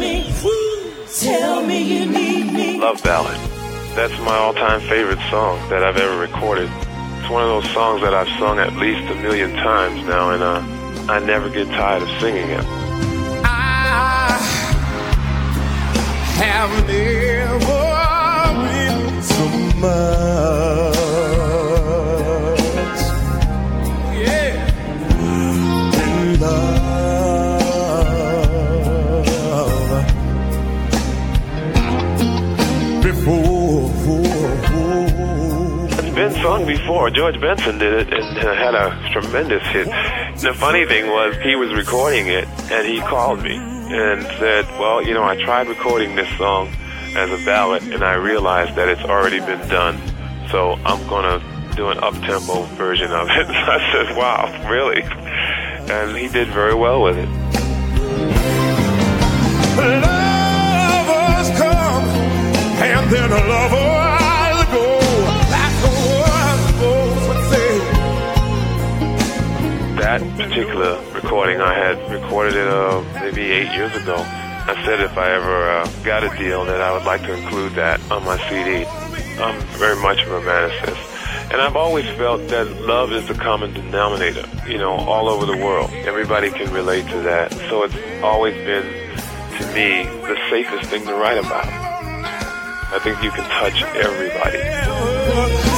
you need me. Love Ballad. That's my all-time favorite song that I've ever recorded. It's one of those songs that I've sung at least 1,000,000 times now, and I never get tired of singing it. I have never been so much. In love before. It's been sung before. George Benson did it and had a tremendous hit. The funny thing was he was recording it and he called me and said, well, you know, I tried recording this song as a ballad and I realized that it's already been done, so I'm going to do an up-tempo version of it. I said, wow, really? And he did very well with it. Lovers come and then a lover go. That's the one folks would say. That particular recording, I had recorded it maybe 8 years ago. I said if I ever got a deal that I would like to include that on my CD. I'm very much a romanticist. And I've always felt that love is the common denominator, you know, all over the world. Everybody can relate to that. So it's always been, to me, the safest thing to write about. I think you can touch everybody.